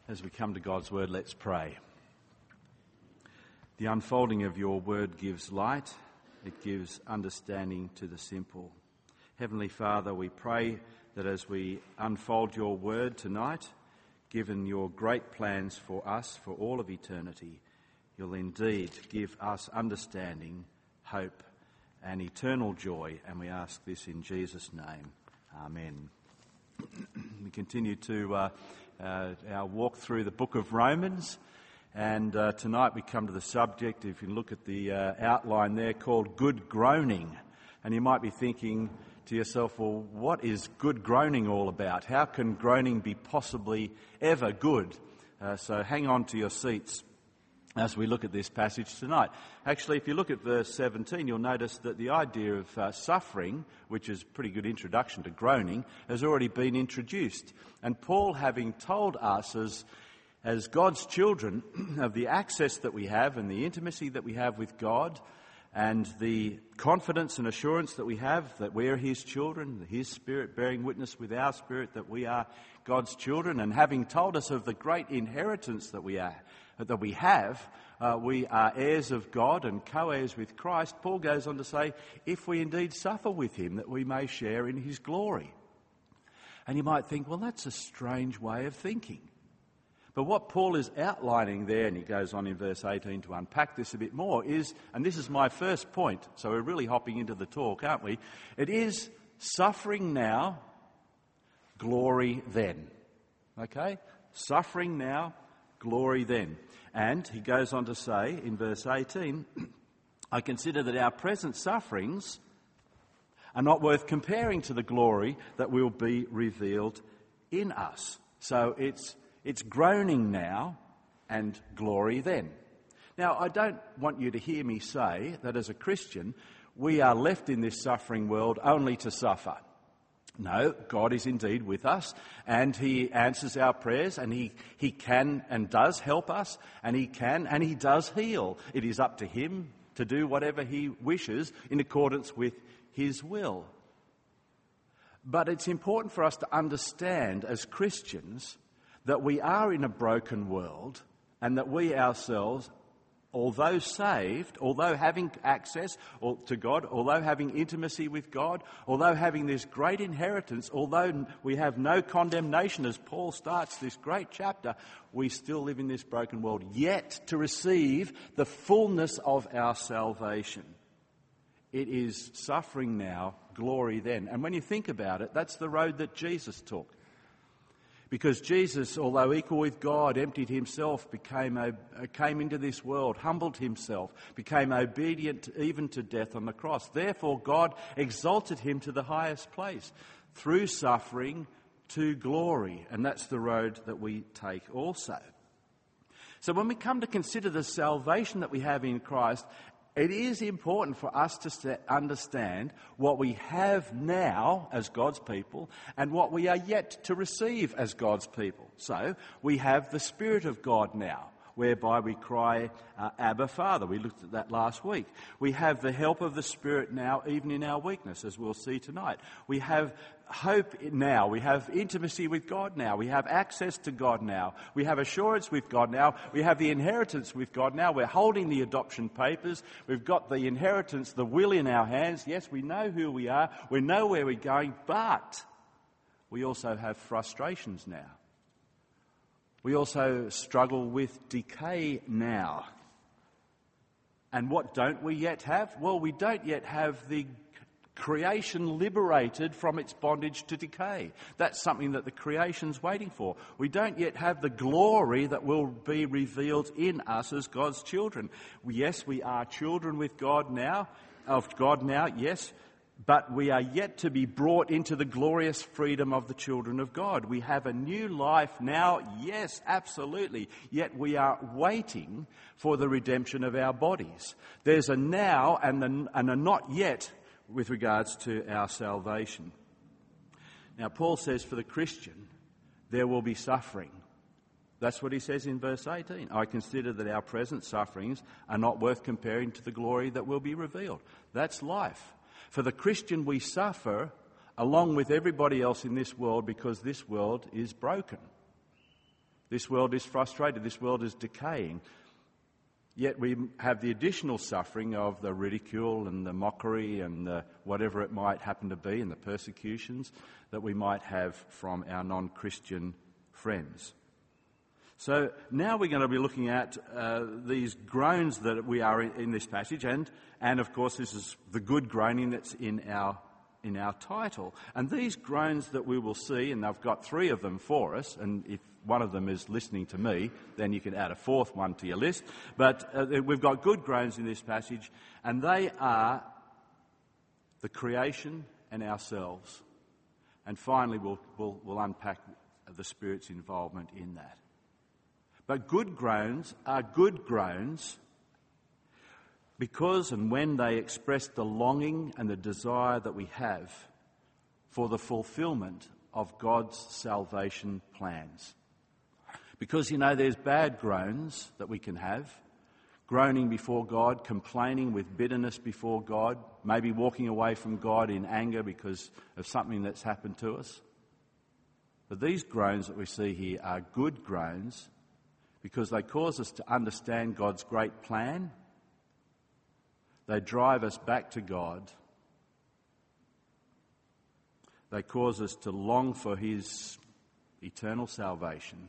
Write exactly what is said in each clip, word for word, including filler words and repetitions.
As we come to God's word, let's pray. The unfolding of your word gives light, it gives understanding to the simple. Heavenly Father, we pray that as we unfold your word tonight, given your great plans for us for all of eternity, you'll indeed give us understanding, hope, and eternal joy, and we ask this in Jesus' name. Amen. We continue to uh, uh, our walk through the book of Romans, and uh, tonight we come to the subject, if you look at the uh, outline there, called good groaning. And you might be thinking to yourself, well, what is good groaning all about? How can groaning be possibly ever good? Uh, so hang on to your seats as we look at this passage tonight. Actually, if you look at verse seventeen, you'll notice that the idea of uh, suffering, which is a pretty good introduction to groaning, has already been introduced. And Paul, having told us as, as God's children of the access that we have and the intimacy that we have with God and the confidence and assurance that we have that we're his children, his spirit bearing witness with our spirit that we are God's children, and having told us of the great inheritance that we are, that we have, uh, we are heirs of God and co-heirs with Christ, Paul goes on to say, if we indeed suffer with him, that we may share in his glory. And you might think, well, that's a strange way of thinking. But what Paul is outlining there, and he goes on in verse eighteen to unpack this a bit more, is, and this is my first point, so we're really hopping into the talk, aren't we? It is suffering now, glory then. Okay? Suffering now, glory then. And he goes on to say in verse eighteen, I consider that our present sufferings are not worth comparing to the glory that will be revealed in us. So it's it's groaning now and glory then. Now, I don't want you to hear me say that as a Christian, we are left in this suffering world only to suffer. No, God is indeed with us, and he answers our prayers, and he, he can and does help us, and he can and he does heal. It is up to him to do whatever he wishes in accordance with his will. But it's important for us to understand as Christians that we are in a broken world, and that we ourselves, although saved, although having access to God, although having intimacy with God, although having this great inheritance, although we have no condemnation as Paul starts this great chapter, we still live in this broken world, yet to receive the fullness of our salvation. It is suffering now, glory then. And when you think about it, that's the road that Jesus took. Because Jesus, although equal with God, emptied himself, became uh, came into this world, humbled himself, became obedient even to death on the cross. Therefore, God exalted him to the highest place through suffering to glory. And that's the road that we take also. So when we come to consider the salvation that we have in Christ, it is important for us to understand what we have now as God's people and what we are yet to receive as God's people. So we have the Spirit of God now, whereby we cry, uh, Abba, Father. We looked at that last week. We have the help of the Spirit now, even in our weakness, as we'll see tonight. We have hope now. We have intimacy with God now. We have access to God now. We have assurance with God now. We have the inheritance with God now. We're holding the adoption papers. We've got the inheritance, the will in our hands. Yes, we know who we are. We know where we're going, but we also have frustrations now. We also struggle with decay now. And what don't we yet have? Well, we don't yet have the creation liberated from its bondage to decay. That's something that the creation's waiting for. We don't yet have the glory that will be revealed in us as God's children. Yes, we are children with God now, of God now, yes, but we are yet to be brought into the glorious freedom of the children of God. We have a new life now, yes, absolutely, yet we are waiting for the redemption of our bodies. There's a now and a, and a not yet with regards to our salvation. Now, Paul says for the Christian, there will be suffering. That's what he says in verse eighteen. I consider that our present sufferings are not worth comparing to the glory that will be revealed. That's life. For the Christian, we suffer along with everybody else in this world because this world is broken. This world is frustrated. This world is decaying. Yet we have the additional suffering of the ridicule and the mockery and the whatever it might happen to be, and the persecutions that we might have from our non-Christian friends. So now we're going to be looking at uh, these groans that we are in, in this passage, and and of course this is the good groaning that's in our in our title. And these groans that we will see, and I've got three of them for us, and if one of them is listening to me, then you can add a fourth one to your list. But uh, we've got good groans in this passage, and they are the creation and ourselves. And finally, we'll, we'll, we'll unpack the Spirit's involvement in that. But good groans are good groans because and when they express the longing and the desire that we have for the fulfilment of God's salvation plans. Because, you know, there's bad groans that we can have, groaning before God, complaining with bitterness before God, maybe walking away from God in anger because of something that's happened to us. But these groans that we see here are good groans because they cause us to understand God's great plan. They drive us back to God. They cause us to long for His eternal salvation.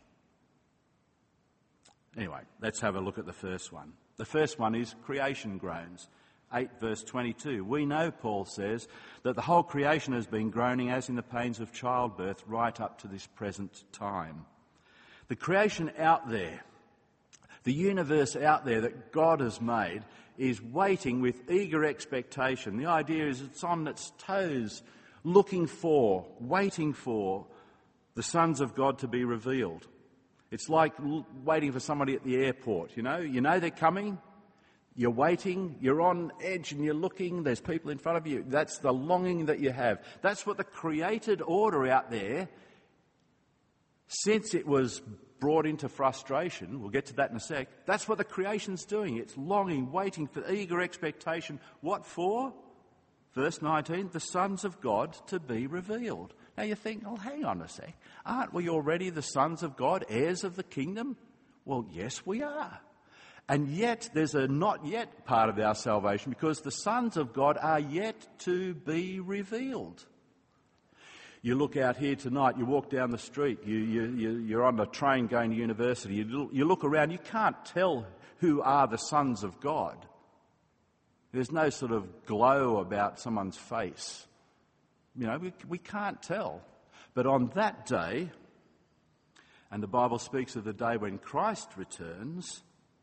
Anyway, let's have a look at the first one. The first one is creation groans. eight verse twenty-two. We know, Paul says, that the whole creation has been groaning as in the pains of childbirth right up to this present time. The creation out there, the universe out there that God has made, is waiting with eager expectation. The idea is it's on its toes, looking for, waiting for the sons of God to be revealed. It's like l- waiting for somebody at the airport, you know. You know they're coming, you're waiting, you're on edge and you're looking, there's people in front of you. That's the longing that you have. That's what the created order out there, since it was brought into frustration, we'll get to that in a sec, that's what the creation's doing. It's longing, waiting for eager expectation. What for? Verse nineteen, the sons of God to be revealed. Now you think, oh, hang on a sec. Aren't we already the sons of God, heirs of the kingdom? Well, yes, we are. And yet there's a not yet part of our salvation because the sons of God are yet to be revealed. You look out here tonight, you walk down the street, you, you, you, you're on a train going to university, you, you look around, you can't tell who are the sons of God. There's no sort of glow about someone's face. You know, we, we can't tell. But on that day, and the Bible speaks of the day when Christ returns,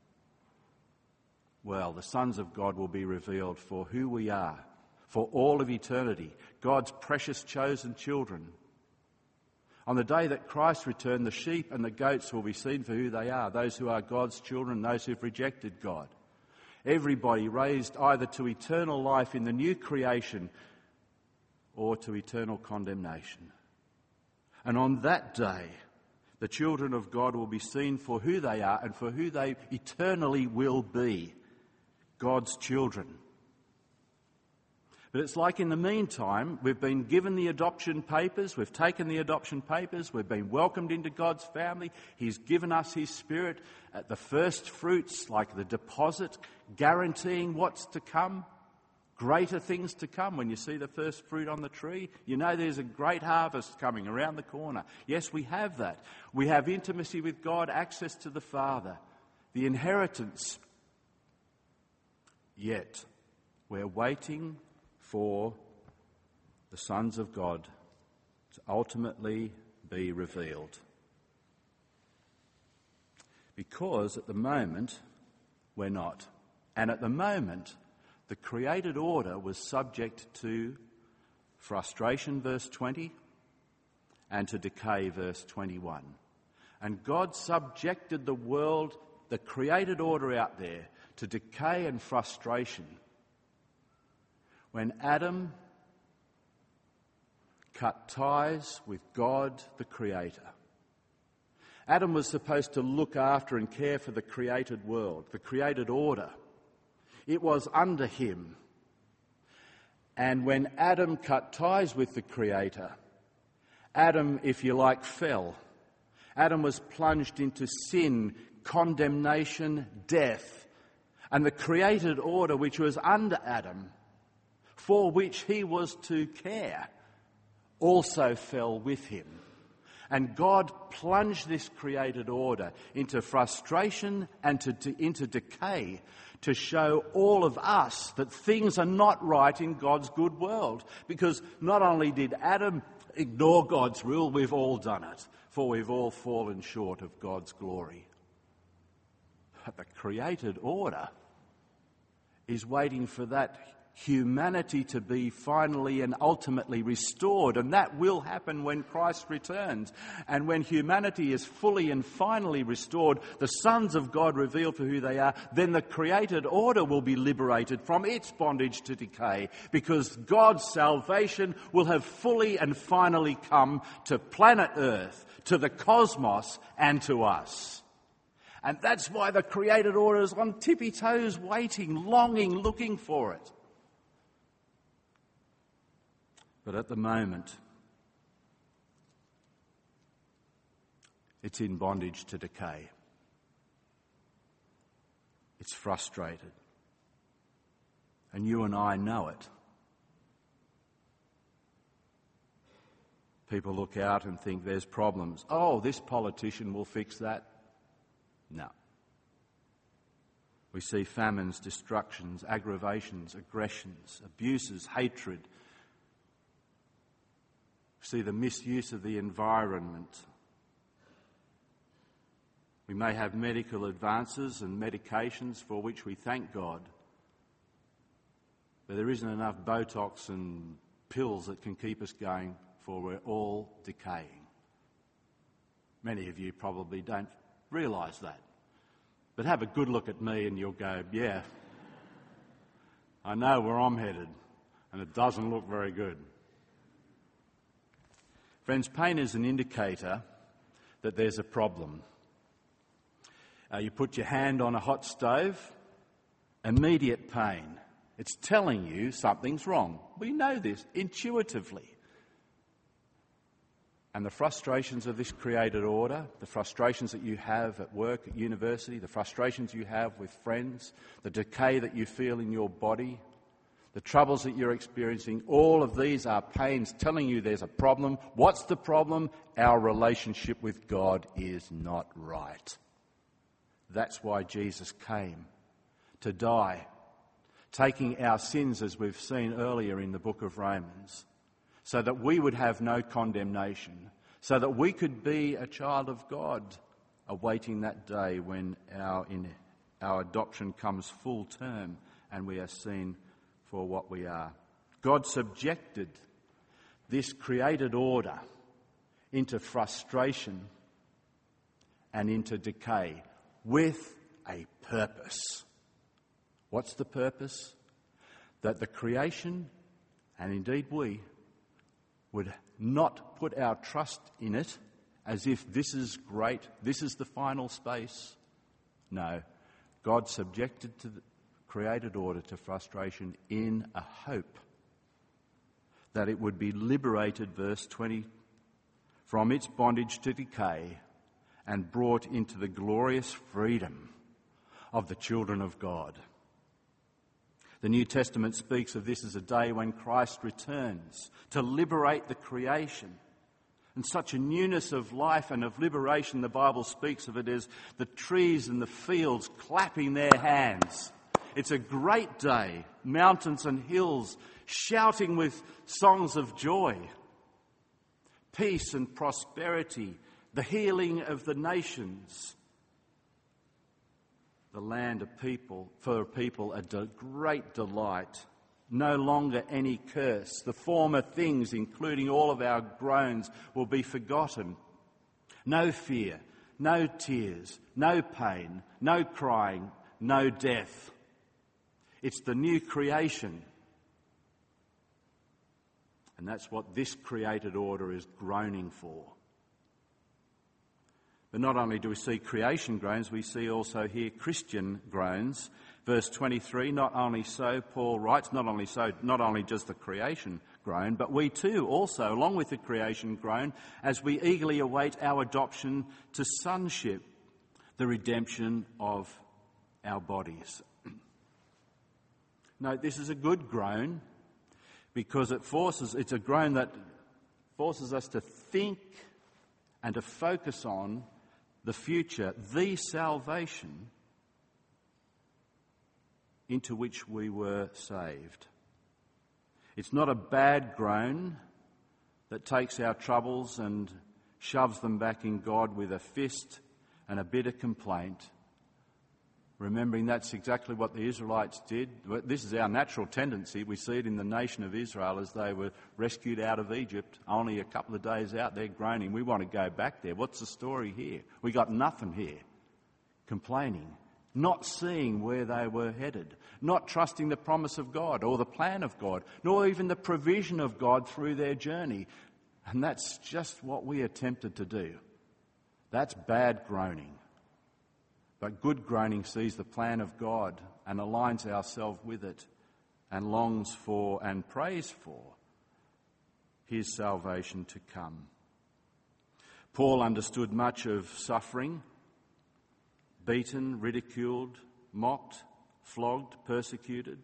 well, the sons of God will be revealed for who we are, for all of eternity, God's precious chosen children. On the day that Christ returned, the sheep and the goats will be seen for who they are, those who are God's children, those who've rejected God. Everybody raised either to eternal life in the new creation or to eternal condemnation. And on that day, the children of God will be seen for who they are and for who they eternally will be, God's children. But it's like in the meantime, we've been given the adoption papers, we've taken the adoption papers, we've been welcomed into God's family. He's given us His Spirit at the first fruits, like the deposit, guaranteeing what's to come, greater things to come. When you see the first fruit on the tree, you know there's a great harvest coming around the corner. Yes, we have that. We have intimacy with God, access to the Father, the inheritance. Yet, we're waiting for the sons of God to ultimately be revealed. Because at the moment, we're not. And at the moment, the created order was subject to frustration, verse twenty, and to decay, verse twenty-one. And God subjected the world, the created order out there, to decay and frustration when Adam cut ties with God, the Creator. Adam was supposed to look after and care for the created world, the created order. It was under him. And when Adam cut ties with the Creator, Adam, if you like, fell. Adam was plunged into sin, condemnation, death, and the created order which was under Adam, for which he was to care, also fell with him. And God plunged this created order into frustration and to, to, into decay to show all of us that things are not right in God's good world. Because not only did Adam ignore God's rule, we've all done it, for we've all fallen short of God's glory. But the created order is waiting for that humanity to be finally and ultimately restored, and that will happen when Christ returns. And when humanity is fully and finally restored, the sons of God revealed for who they are, then the created order will be liberated from its bondage to decay, because God's salvation will have fully and finally come to planet Earth, to the cosmos, and to us. And that's why the created order is on tippy toes, waiting, longing, looking for it. But at the moment, it's in bondage to decay. It's frustrated. And you and I know it. People look out and think there's problems. Oh, this politician will fix that. No. We see famines, destructions, aggravations, aggressions, abuses, hatred. We see the misuse of the environment. We may have medical advances and medications for which we thank God, but there isn't enough Botox and pills that can keep us going, for we're all decaying. Many of you probably don't realise that. But have a good look at me and you'll go, yeah, I know where I'm headed, and it doesn't look very good. Friends, pain is an indicator that there's a problem. Uh, you put your hand on a hot stove, immediate pain. It's telling you something's wrong. We know this intuitively. And the frustrations of this created order, the frustrations that you have at work, at university, the frustrations you have with friends, the decay that you feel in your body, the troubles that you're experiencing, all of these are pains telling you there's a problem. What's the problem? Our relationship with God is not right. That's why Jesus came, to die, taking our sins, as we've seen earlier in the book of Romans, so that we would have no condemnation, so that we could be a child of God, awaiting that day when our, in, our adoption comes full term and we are seen for what we are. God subjected this created order into frustration and into decay with a purpose. What's the purpose? That the creation, and indeed we, would not put our trust in it as if this is great, this is the final space. No, God subjected to the created order to frustration in a hope that it would be liberated, verse twenty, from its bondage to decay and brought into the glorious freedom of the children of God. The New Testament speaks of this as a day when Christ returns to liberate the creation. And such a newness of life and of liberation, the Bible speaks of it as the trees and the fields clapping their hands. It's a great day, mountains and hills shouting with songs of joy. Peace and prosperity, the healing of the nations. The land of people, for a people, a de- great delight. No longer any curse. The former things, including all of our groans, will be forgotten. No fear, no tears, no pain, no crying, no death. It's the new creation. And that's what this created order is groaning for. But not only do we see creation groans, we see also here Christian groans. Verse twenty-three, not only so, Paul writes, not only so, not only does the creation groan, but we too also, along with the creation, groan as we eagerly await our adoption to sonship, the redemption of our bodies. Note, this is a good groan because it forces, it's a groan that forces us to think and to focus on the future, the salvation into which we were saved. It's not a bad groan that takes our troubles and shoves them back in God with a fist and a bitter complaint, remembering that's exactly what the Israelites did. This is our natural tendency. We see it in the nation of Israel as they were rescued out of Egypt. Only a couple of days out, they're groaning. We want to go back there. What's the story here? We got nothing here. Complaining. Not seeing where they were headed, not trusting the promise of God or the plan of God, nor even the provision of God through their journey. And that's just what we are tempted to do. That's bad groaning. But good groaning sees the plan of God and aligns ourselves with it and longs for and prays for his salvation to come. Paul understood much of suffering. Beaten, ridiculed, mocked, flogged, persecuted.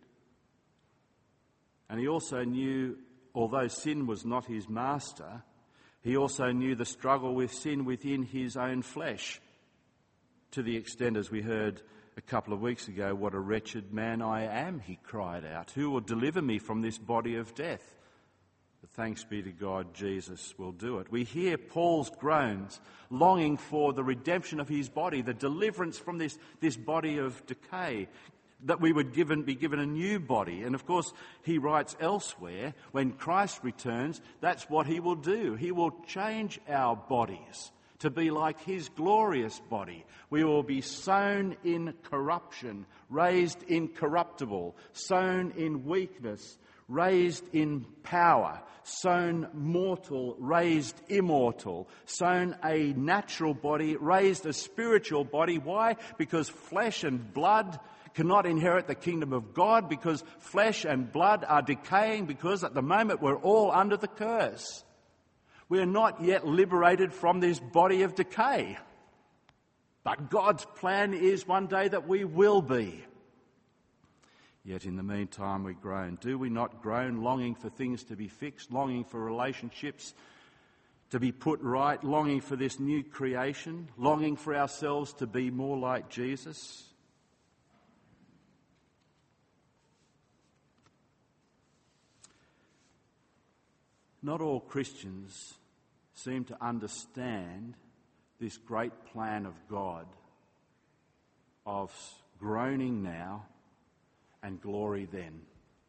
And he also knew, although sin was not his master, he also knew the struggle with sin within his own flesh, to the extent, as we heard a couple of weeks ago, what a wretched man I am, he cried out. Who will deliver me from this body of death? But thanks be to God, Jesus will do it. We hear Paul's groans, longing for the redemption of his body, the deliverance from this, this body of decay, that we would given, be given a new body. And of course, he writes elsewhere, when Christ returns, that's what he will do. He will change our bodies to be like his glorious body. We will be sown in corruption, raised incorruptible, sown in weakness, raised in power, sown mortal, raised immortal, sown a natural body, raised a spiritual body. Why? Because flesh and blood cannot inherit the kingdom of God, because flesh and blood are decaying, because at the moment we're all under the curse. We are not yet liberated from this body of decay. But God's plan is one day that we will be. Yet in the meantime we groan. Do we not groan, longing for things to be fixed, longing for relationships to be put right, longing for this new creation, longing for ourselves to be more like Jesus? Not all Christians seem to understand this great plan of God of groaning now and glory then.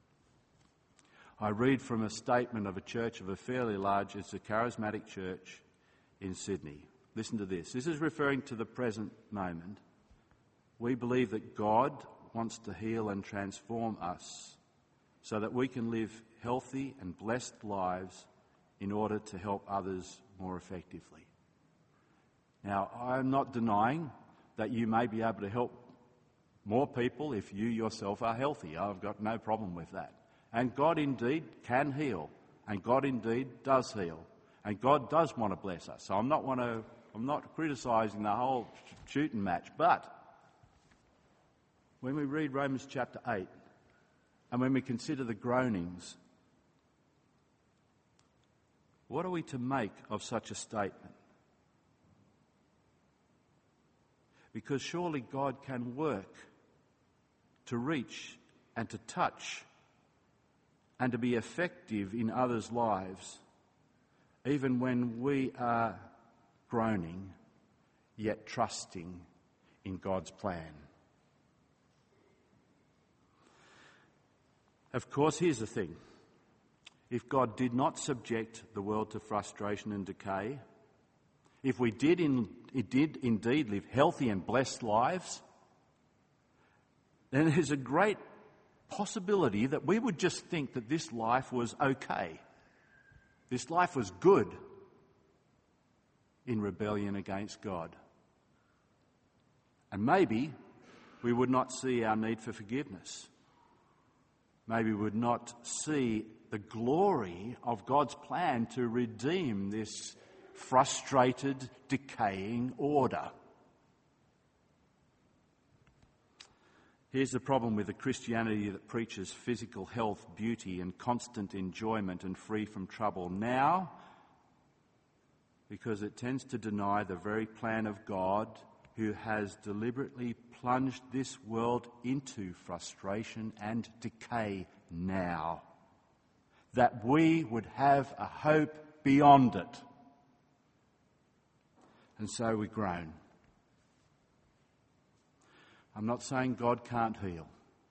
I read from a statement of a church of a fairly large, it's a charismatic church in Sydney. Listen to this. This is referring to the present moment. We believe that God wants to heal and transform us so that we can live healthy and blessed lives in order to help others more effectively. Now, I'm not denying that you may be able to help more people if you yourself are healthy. I've got no problem with that. And God indeed can heal, and God indeed does heal, and God does want to bless us. So I'm not want to, I'm not criticising the whole shooting match, but when we read Romans chapter eight, and when we consider the groanings, what are we to make of such a statement? Because surely God can work to reach and to touch and to be effective in others' lives, even when we are groaning, yet trusting in God's plan. Of course, here's the thing. If God did not subject the world to frustration and decay, if we did, in, it did indeed live healthy and blessed lives, then there's a great possibility that we would just think that this life was okay. This life was good in rebellion against God. And maybe we would not see our need for forgiveness. Maybe we would not see the glory of God's plan to redeem this frustrated, decaying order. Here's the problem with a Christianity that preaches physical health, beauty, and constant enjoyment and free from trouble. Now, because it tends to deny the very plan of God, who has deliberately plunged this world into frustration and decay now, that we would have a hope beyond it. And so we groan. I'm not saying God can't heal.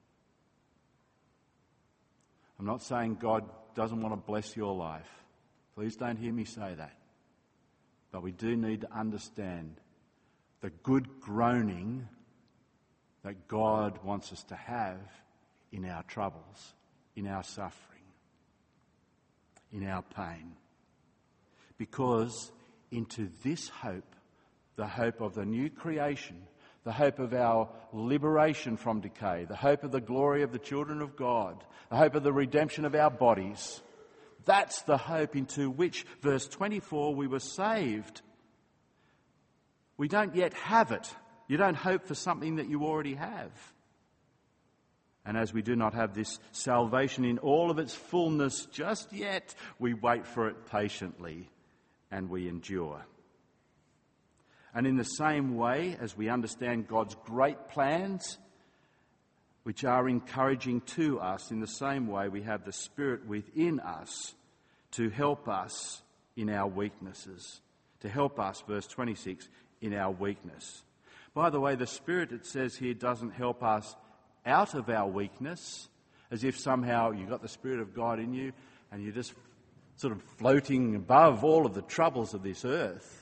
I'm not saying God doesn't want to bless your life. Please don't hear me say that. But we do need to understand the good groaning that God wants us to have in our troubles, in our suffering, in our pain. Because into this hope, the hope of the new creation, the hope of our liberation from decay, the hope of the glory of the children of God, the hope of the redemption of our bodies, that's the hope into which, verse twenty-four, we were saved. We don't yet have it. You don't hope for something that you already have. And as we do not have this salvation in all of its fullness just yet, we wait for it patiently and we endure. And in the same way, as we understand God's great plans, which are encouraging to us, in the same way we have the Spirit within us to help us in our weaknesses. To help us, verse twenty-six, in our weakness. By the way, the Spirit, it says here, doesn't help us out of our weakness, as if somehow you've got the Spirit of God in you and you're just sort of floating above all of the troubles of this earth.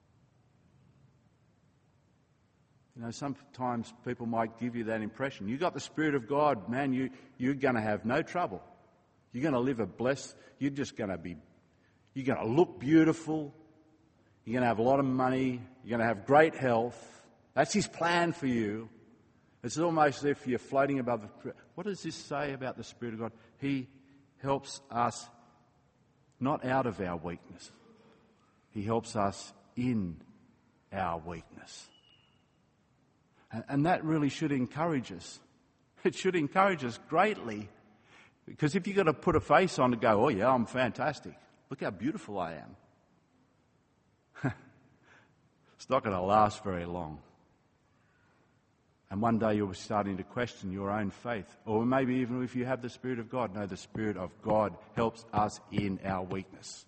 You know, sometimes people might give you that impression. You've got the Spirit of God, man, you, you're going to have no trouble. You're going to live a blessed, you're just going to be, you're going to look beautiful. You're going to have a lot of money. You're going to have great health. That's His plan for you. It's almost as if you're floating above the... What does this say about the Spirit of God? He helps us not out of our weakness. He helps us in our weakness. And, and that really should encourage us. It should encourage us greatly. Because if you've got to put a face on to go, oh yeah, I'm fantastic. Look how beautiful I am. It's not going to last very long. And one day you'll be starting to question your own faith. Or maybe even if you have the Spirit of God. No, the Spirit of God helps us in our weakness.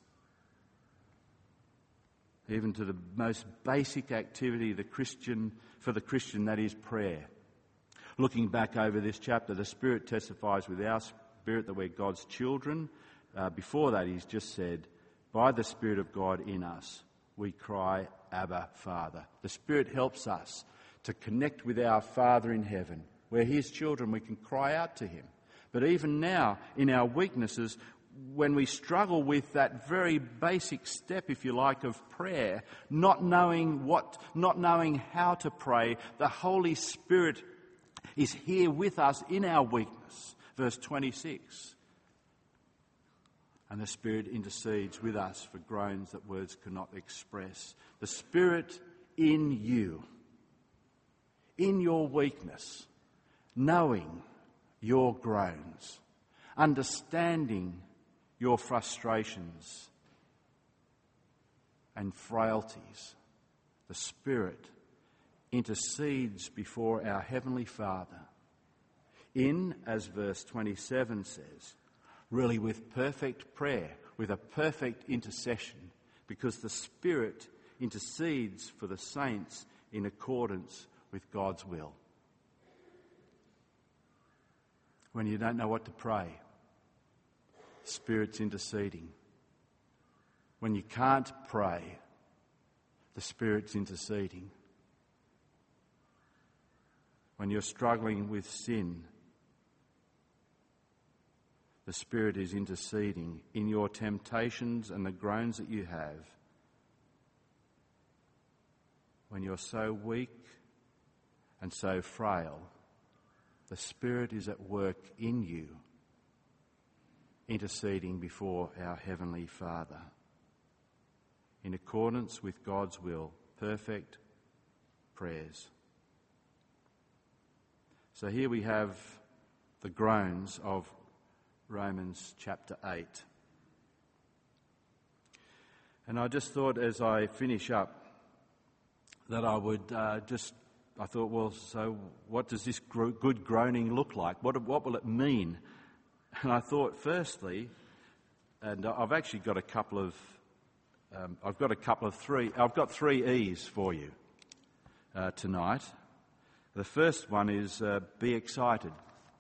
Even to the most basic activity the Christian, for the Christian, that is prayer. Looking back over this chapter, the Spirit testifies with our spirit that we're God's children. Uh, before that, He's just said, by the Spirit of God in us, we cry, Abba, Father. The Spirit helps us to connect with our Father in heaven. We're His children, we can cry out to Him. But even now, in our weaknesses, when we struggle with that very basic step, if you like, of prayer, not knowing what, not knowing how to pray, the Holy Spirit is here with us in our weakness. Verse twenty-six. And the Spirit intercedes with us for groans that words cannot express. The Spirit in you, in your weakness, knowing your groans, understanding your frustrations and frailties. The Spirit intercedes before our Heavenly Father in, as verse twenty-seven says, really with perfect prayer, with a perfect intercession, because the Spirit intercedes for the saints in accordance with God's will. When you don't know what to pray, the Spirit's interceding. When you can't pray, the Spirit's interceding. When you're struggling with sin, the Spirit is interceding in your temptations and the groans that you have. When you're so weak and so frail, the Spirit is at work in you, interceding before our Heavenly Father in accordance with God's will, perfect prayers. So here we have the groans of Romans chapter eight. And I just thought as I finish up that I would uh, just, I thought, well, so what does this gro- good groaning look like? What, what will it mean? And I thought, firstly, and I've actually got a couple of, um, I've got a couple of three, I've got three E's for you uh, tonight. The first one is uh, be excited.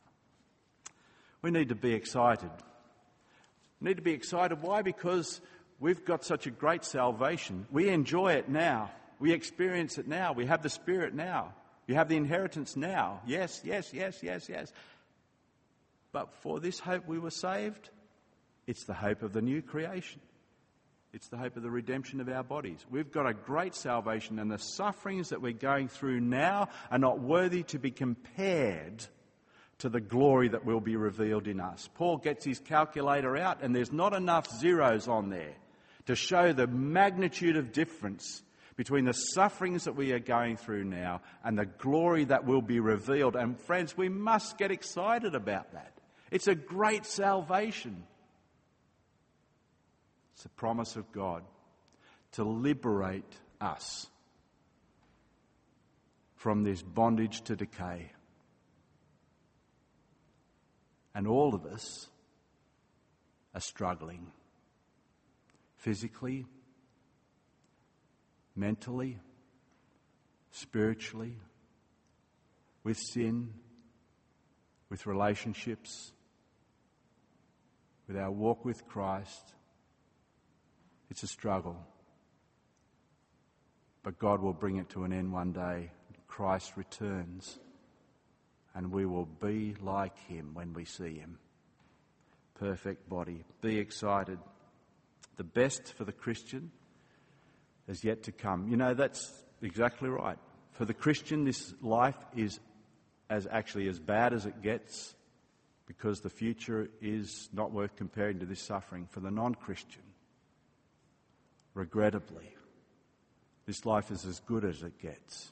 We need to be excited. We need to be excited. Why? Because we've got such a great salvation. We enjoy it now. We experience it now. We have the Spirit now. We have the inheritance now. Yes, yes, yes, yes, yes. But for this hope we were saved, it's the hope of the new creation. It's the hope of the redemption of our bodies. We've got a great salvation, and the sufferings that we're going through now are not worthy to be compared to the glory that will be revealed in us. Paul gets his calculator out, and there's not enough zeros on there to show the magnitude of difference between the sufferings that we are going through now and the glory that will be revealed. And friends, we must get excited about that. It's a great salvation. It's a promise of God to liberate us from this bondage to decay. And all of us are struggling physically, mentally, spiritually, with sin, with relationships, with our walk with Christ. It's a struggle. But God will bring it to an end one day. Christ returns, and we will be like him when we see him. Perfect body. Be excited. The best for the Christian is yet to come. You know, that's exactly right. For the Christian, this life is as actually as bad as it gets, because the future is not worth comparing to this suffering. For the non-Christian, regrettably, this life is as good as it gets.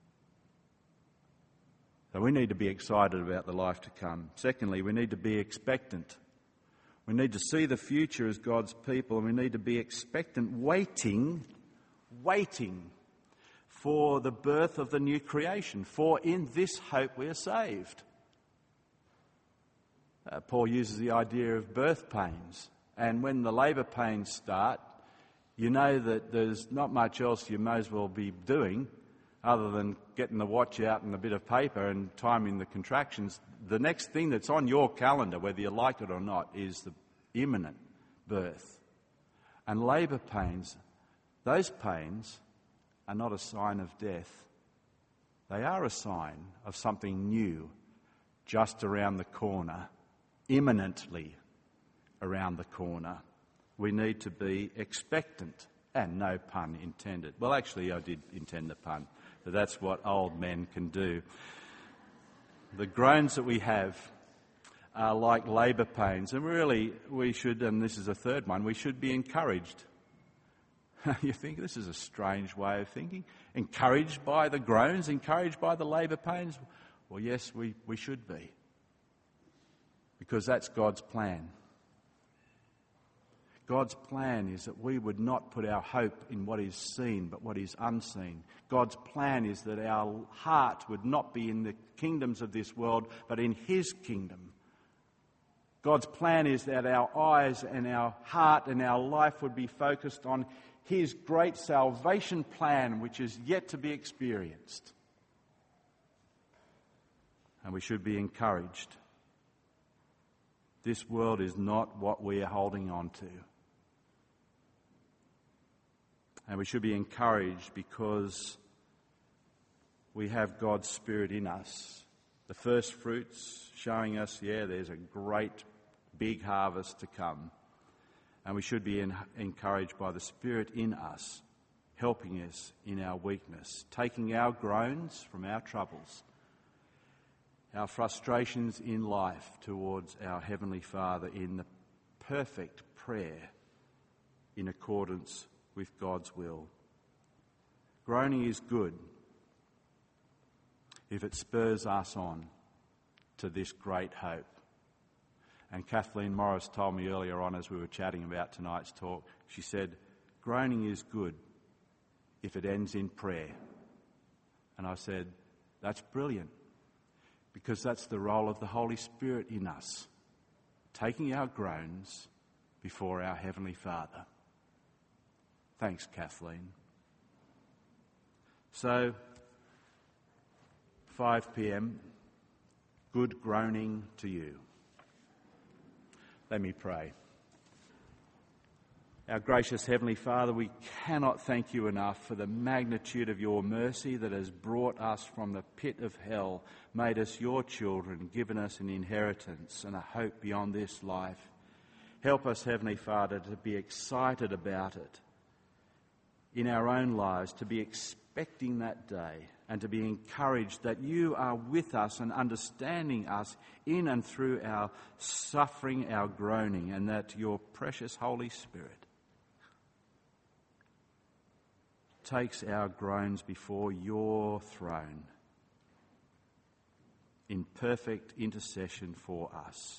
So we need to be excited about the life to come. Secondly, we need to be expectant. We need to see the future as God's people, and we need to be expectant, waiting, waiting for the birth of the new creation. For in this hope we are saved. Uh, Paul uses the idea of birth pains. And when the labour pains start, you know that there's not much else you may as well be doing other than getting the watch out and a bit of paper and timing the contractions. The next thing that's on your calendar, whether you like it or not, is the imminent birth. And labour pains, those pains are not a sign of death. They are a sign of something new just around the corner, imminently around the corner. We need to be expectant, and no pun intended. Well, actually, I did intend the pun, but that's what old men can do. The groans that we have are like labour pains, and really we should, and this is a third one, we should be encouraged. You think this is a strange way of thinking? Encouraged by the groans, encouraged by the labour pains? Well, yes, we, we should be, because that's God's plan. God's plan is that we would not put our hope in what is seen, but what is unseen. God's plan is that our heart would not be in the kingdoms of this world, but in his kingdom. God's plan is that our eyes and our heart and our life would be focused on his great salvation plan, which is yet to be experienced. And we should be encouraged. This world is not what we are holding on to. And we should be encouraged because we have God's Spirit in us. The first fruits showing us, yeah, there's a great big harvest to come. And we should be in, encouraged by the Spirit in us, helping us in our weakness, taking our groans from our troubles, our frustrations in life towards our Heavenly Father in the perfect prayer in accordance with God's will. Groaning is good if it spurs us on to this great hope. And Kathleen Morris told me earlier on as we were chatting about tonight's talk, she said, groaning is good if it ends in prayer. And I said, that's brilliant, because that's the role of the Holy Spirit in us, taking our groans before our Heavenly Father. Thanks, Kathleen. So, five p.m, good groaning to you. Let me pray. Our gracious Heavenly Father, we cannot thank you enough for the magnitude of your mercy that has brought us from the pit of hell, made us your children, given us an inheritance and a hope beyond this life. Help us, Heavenly Father, to be excited about it in our own lives, to be expecting that day, and to be encouraged that you are with us and understanding us in and through our suffering, our groaning, and that your precious Holy Spirit takes our groans before your throne in perfect intercession for us.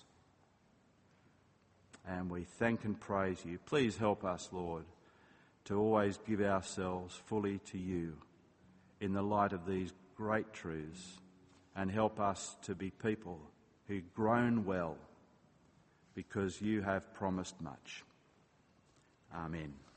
And we thank and praise you. Please help us, Lord, to always give ourselves fully to you in the light of these great truths, and help us to be people who groan well because you have promised much. Amen.